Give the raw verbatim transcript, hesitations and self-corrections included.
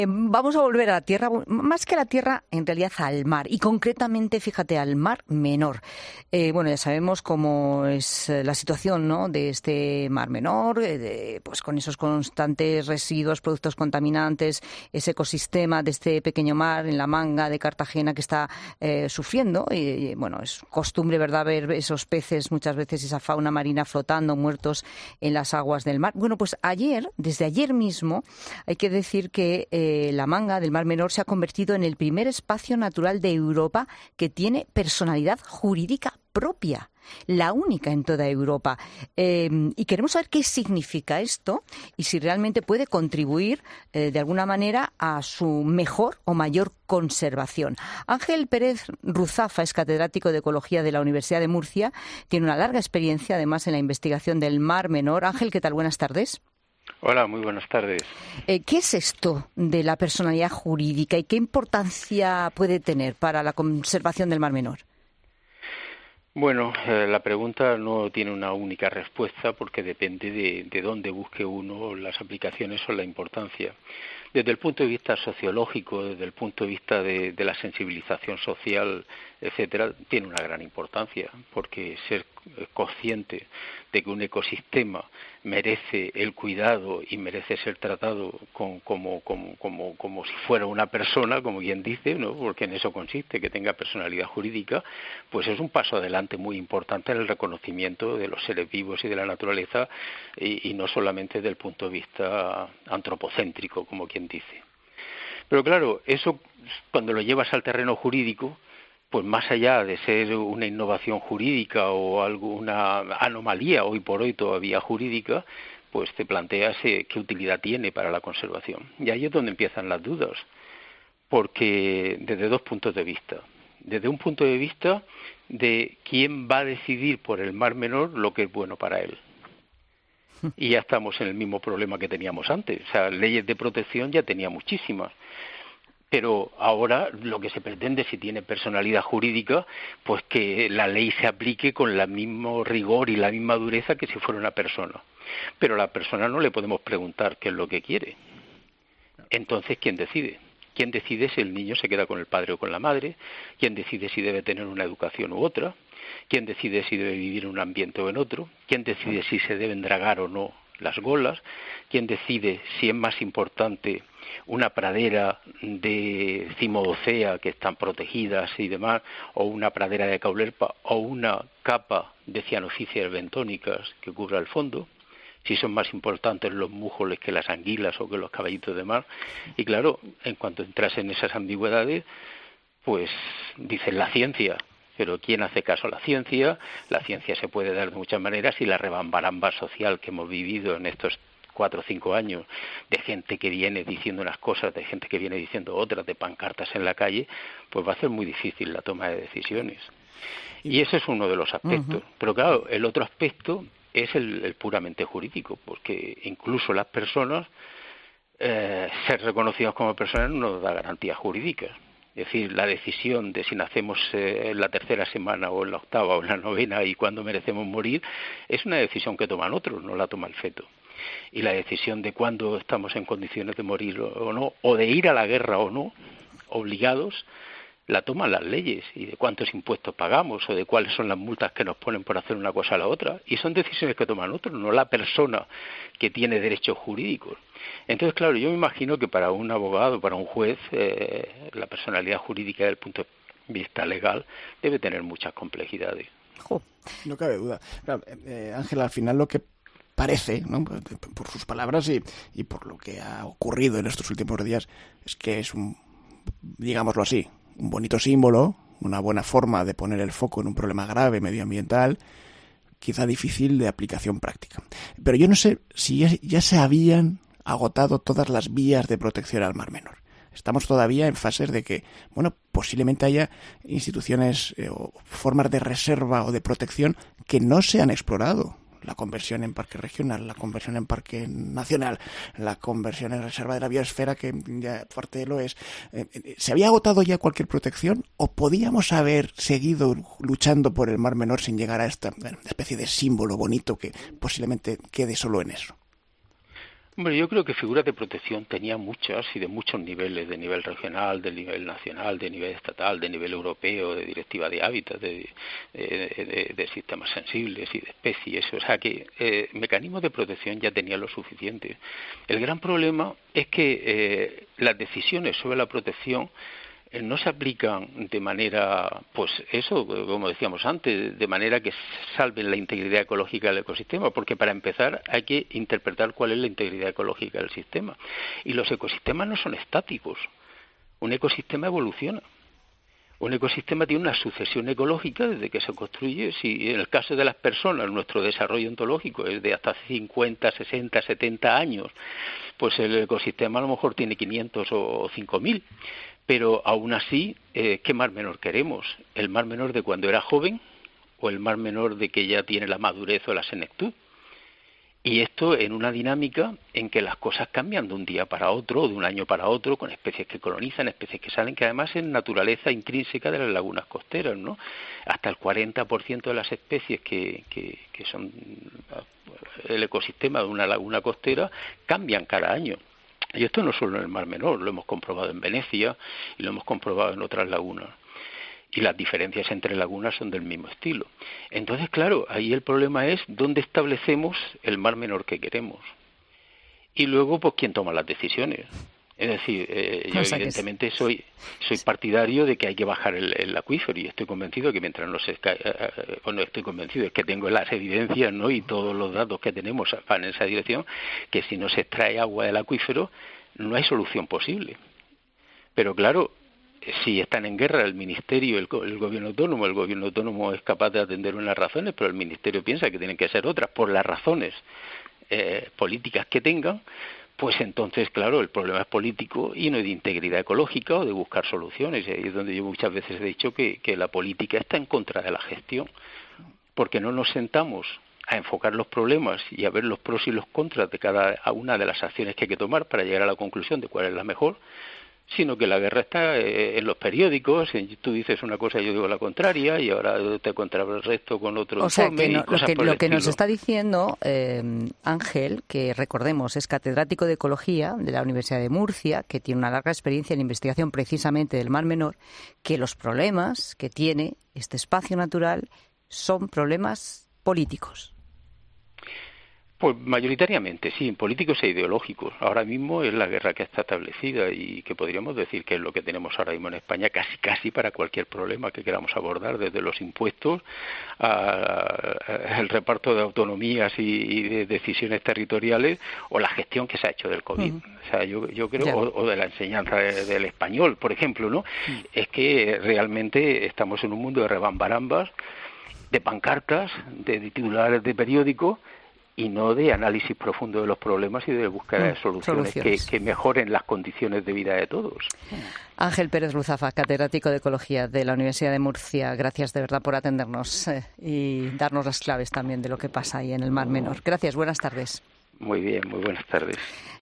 Vamos a volver a la tierra, más que a la tierra, en realidad al mar, y concretamente, fíjate, al Mar Menor. Eh, bueno, ya sabemos cómo es la situación, ¿no?, de este Mar Menor, eh, de, pues con esos constantes residuos, productos contaminantes, ese ecosistema de este pequeño mar en la Manga de Cartagena que está eh, sufriendo. Y, y, bueno, es costumbre, ¿verdad?, ver esos peces, muchas veces esa fauna marina flotando, muertos en las aguas del mar. Bueno, pues ayer, desde ayer mismo, hay que decir que eh, la Manga del Mar Menor se ha convertido en el primer espacio natural de Europa que tiene personalidad jurídica propia, la única en toda Europa. Eh, y queremos saber qué significa esto y si realmente puede contribuir eh, de alguna manera a su mejor o mayor conservación. Ángel Pérez Ruzafa es catedrático de Ecología de la Universidad de Murcia, tiene una larga experiencia además en la investigación del Mar Menor. Ángel, ¿qué tal? Buenas tardes. Hola, muy buenas tardes. Eh, ¿Qué es esto de la personalidad jurídica y qué importancia puede tener para la conservación del Mar Menor? Bueno, eh, la pregunta no tiene una única respuesta porque depende de, de dónde busque uno las aplicaciones o la importancia. Desde el punto de vista sociológico, desde el punto de vista de, de la sensibilización social, etcétera, tiene una gran importancia, porque ser consciente de que un ecosistema merece el cuidado y merece ser tratado con, como, como, como, como si fuera una persona, como quien dice, ¿no?, porque en eso consiste, que tenga personalidad jurídica, pues es un paso adelante muy importante en el reconocimiento de los seres vivos y de la naturaleza, y, y no solamente desde el punto de vista antropocéntrico, como quien dice. Pero claro, eso cuando lo llevas al terreno jurídico, pues más allá de ser una innovación jurídica o alguna anomalía hoy por hoy todavía jurídica, pues te planteas eh, qué utilidad tiene para la conservación. Y ahí es donde empiezan las dudas, porque desde dos puntos de vista. Desde un punto de vista de quién va a decidir por el Mar Menor lo que es bueno para él. Y ya estamos en el mismo problema que teníamos antes. O sea, leyes de protección ya tenía muchísimas. Pero ahora lo que se pretende, si tiene personalidad jurídica, pues que la ley se aplique con el mismo rigor y la misma dureza que si fuera una persona. Pero a la persona no le podemos preguntar qué es lo que quiere. Entonces, ¿quién decide? ¿Quién decide si el niño se queda con el padre o con la madre? ¿Quién decide si debe tener una educación u otra? ¿Quién decide si debe vivir en un ambiente o en otro? ¿Quién decide si se deben dragar o no las golas? ¿Quién decide si es más importante una pradera de cimodocea que están protegidas y demás, o una pradera de caulerpa, o una capa de cianophyceas bentónicas que cubra el fondo? Si son más importantes los mújoles que las anguilas o que los caballitos de mar. Y claro, en cuanto entras en esas ambigüedades, pues dicen la ciencia. Pero ¿quién hace caso a la ciencia? La ciencia se puede dar de muchas maneras, y la rebambaramba social que hemos vivido en estos cuatro o cinco años, de gente que viene diciendo unas cosas, de gente que viene diciendo otras, de pancartas en la calle, pues va a ser muy difícil la toma de decisiones. Y ese es uno de los aspectos. Uh-huh. Pero claro, el otro aspecto es el, el puramente jurídico, porque incluso las personas, eh, ser reconocidos como personas no nos da garantías jurídicas. Es decir, la decisión de si nacemos eh, en la tercera semana o en la octava o en la novena y cuándo merecemos morir es una decisión que toman otros, no la toma el feto. Y la decisión de cuándo estamos en condiciones de morir o no, o de ir a la guerra o no, obligados, la toman las leyes, y de cuántos impuestos pagamos o de cuáles son las multas que nos ponen por hacer una cosa a la otra. Y son decisiones que toman otros, no la persona que tiene derechos jurídicos. Entonces, claro, yo me imagino que para un abogado, para un juez, eh, la personalidad jurídica desde el punto de vista legal debe tener muchas complejidades. Jo, no cabe duda. Claro, eh, Ángela, al final lo que parece, ¿no?, por sus palabras y, y por lo que ha ocurrido en estos últimos días, es que es un, digámoslo así, un bonito símbolo, una buena forma de poner el foco en un problema grave medioambiental, quizá difícil de aplicación práctica. Pero yo no sé si ya, ya se habían agotado todas las vías de protección al Mar Menor. Estamos todavía en fases de que, bueno, posiblemente haya instituciones eh, o formas de reserva o de protección que no se han explorado. La conversión en parque regional, la conversión en parque nacional, la conversión en reserva de la biosfera, que ya parte lo es. ¿Se había agotado ya cualquier protección o podíamos haber seguido luchando por el Mar Menor sin llegar a esta especie de símbolo bonito que posiblemente quede solo en eso? Hombre, yo creo que figuras de protección tenía muchas y de muchos niveles, de nivel regional, de nivel nacional, de nivel estatal, de nivel europeo, de directiva de hábitat, de, de, de, de sistemas sensibles y de especies. O sea que eh, mecanismos de protección ya tenía lo suficiente. El gran problema es que eh, las decisiones sobre la protección no se aplican de manera, pues eso, como decíamos antes, de manera que salven la integridad ecológica del ecosistema, porque para empezar hay que interpretar cuál es la integridad ecológica del sistema. Y los ecosistemas no son estáticos. Un ecosistema evoluciona. Un ecosistema tiene una sucesión ecológica desde que se construye. Si en el caso de las personas nuestro desarrollo ontológico es de hasta cincuenta, sesenta, setenta años, pues el ecosistema a lo mejor tiene quinientos o cinco mil. Pero aún así, eh, ¿qué mar menor queremos? ¿El mar menor de cuando era joven o el mar menor de que ya tiene la madurez o la senectud? Y esto en una dinámica en que las cosas cambian de un día para otro, de un año para otro, con especies que colonizan, especies que salen, que además es naturaleza intrínseca de las lagunas costeras, ¿no? Hasta el cuarenta por ciento de las especies que, que, que son el ecosistema de una laguna costera cambian cada año. Y esto no solo en el Mar Menor, lo hemos comprobado en Venecia y lo hemos comprobado en otras lagunas. Y las diferencias entre lagunas son del mismo estilo. Entonces, claro, ahí el problema es dónde establecemos el Mar Menor que queremos. Y luego, pues, quién toma las decisiones. Es decir, eh, yo o sea evidentemente es... soy soy partidario de que hay que bajar el, el acuífero y estoy convencido de que mientras no se esca... eh, bueno, estoy convencido, es que tengo las evidencias, ¿no?, y todos los datos que tenemos van en esa dirección, que si no se extrae agua del acuífero no hay solución posible. Pero claro, si están en guerra el Ministerio y el, el Gobierno autónomo, el Gobierno autónomo es capaz de atender unas razones, pero el Ministerio piensa que tienen que ser otras por las razones eh, políticas que tengan, pues entonces, claro, el problema es político y no de integridad ecológica o de buscar soluciones. Y ahí es donde yo muchas veces he dicho que, que la política está en contra de la gestión, porque no nos sentamos a enfocar los problemas y a ver los pros y los contras de cada una de las acciones que hay que tomar para llegar a la conclusión de cuál es la mejor, sino que la guerra está en los periódicos, tú dices una cosa y yo digo la contraria, y ahora te contrarresto con otro o sea, informe. Que no, y cosas lo que, por el lo que estilo. nos está diciendo eh, Ángel, que recordemos es catedrático de Ecología de la Universidad de Murcia, que tiene una larga experiencia en investigación precisamente del Mar Menor, que los problemas que tiene este espacio natural son problemas políticos. Pues mayoritariamente, sí, políticos e ideológicos. Ahora mismo es la guerra que está establecida y que podríamos decir que es lo que tenemos ahora mismo en España casi casi para cualquier problema que queramos abordar, desde los impuestos al reparto de autonomías y, y de decisiones territoriales o la gestión que se ha hecho del COVID. Uh-huh. O sea, yo, yo creo, o, o de la enseñanza de, del español, por ejemplo, ¿no? Uh-huh. Es que realmente estamos en un mundo de rebambarambas, de pancartas, de titulares de periódicos, y no de análisis profundo de los problemas y de búsqueda de soluciones, soluciones. Que, que mejoren las condiciones de vida de todos. Ángel Pérez Ruzafa, catedrático de Ecología de la Universidad de Murcia, gracias de verdad por atendernos eh, y darnos las claves también de lo que pasa ahí en el Mar Menor. Gracias, buenas tardes. Muy bien, muy buenas tardes.